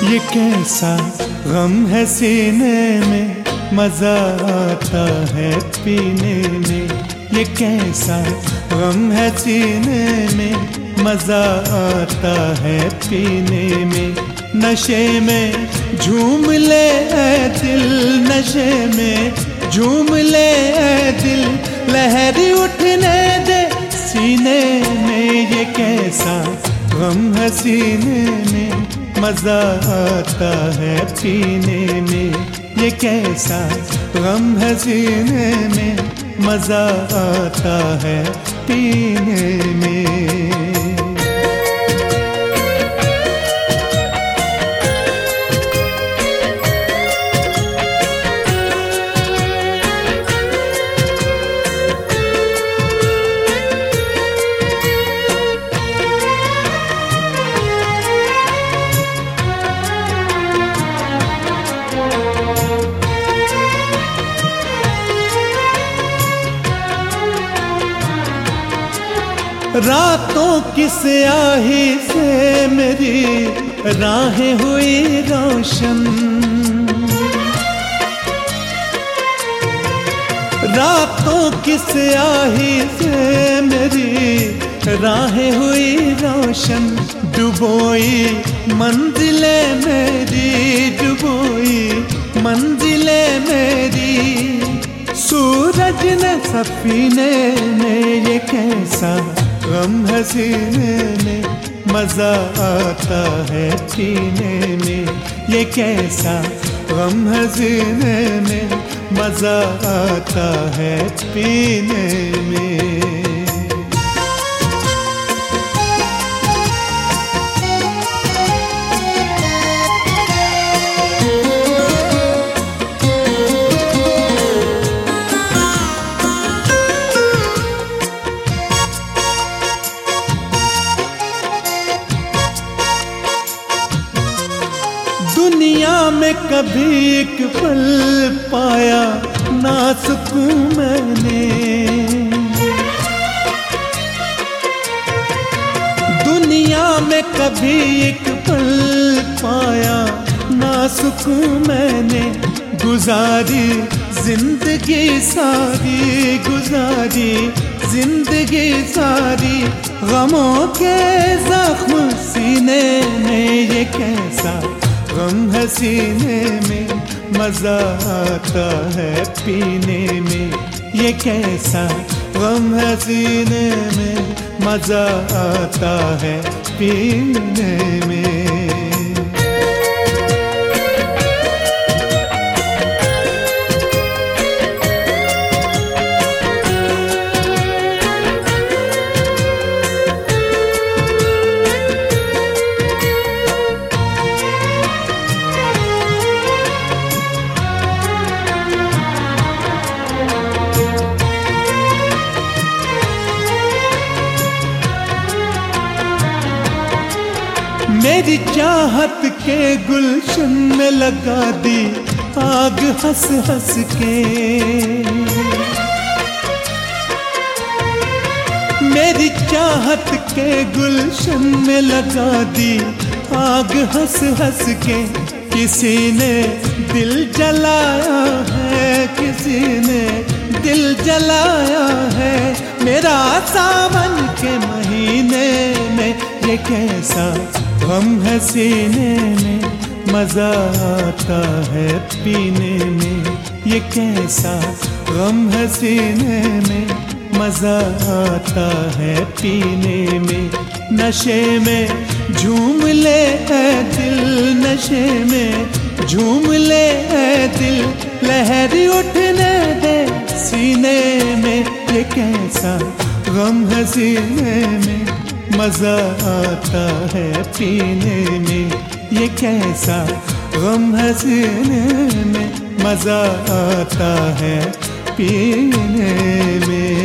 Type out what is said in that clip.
ये कैसा गम है सीने में, मजा आता है पीने में। ये कैसा गम है सीने में, मजा आता है पीने में। नशे में झूम ले ऐ दिल, नशे में झूम ले ऐ दिल, लहरी उठने दे सीने में। ये कैसा गम है सीने में, मजा आता है पीने में। ये कैसा गम है सीने में, मजा आता है पीने में। रातों की स्याही से मेरी राहें हुई रोशन, रातों की स्याही से मेरी राहें हुई रोशन। डुबोई मंजिलें मेरी, डुबोई मंजिलें मेरी, सूरज ने सफीने में। ये कैसा गम है सीने में, मजा आता है पीने में। ये कैसा गम है सीने में, मजा आता है पीने में। दुनिया में कभी एक पल पाया ना सुकून मैंने, दुनिया में कभी एक पल पाया ना सुकून मैंने। गुजारी जिंदगी सारी, गुजारी जिंदगी सारी, गमों के जख्म सीने में। ये कैसा गम है सीने में, मजा आता है पीने में। ये कैसा गम है सीने में, मजा आता है पीने में। मेरी चाहत के गुलशन में लगा दी आग हंस हंस के, मेरी चाहत के गुलशन में लगा दी आग हंस हंस के। किसी ने दिल जलाया है, किसी ने दिल जलाया है मेरा सावन के महीने में। ये कैसा गम है सीने में, मजा आता है पीने में। ये कैसा गम है सीने में, मजा आता है पीने में। नशे में झूम ले ऐ दिल, नशे में झूम ले ऐ दिल, लहरी उठने दे सीने में। ये कैसा गम है सीने में, मजा आता है पीने में। ये कैसा गम है सीने में, मजा आता है पीने में।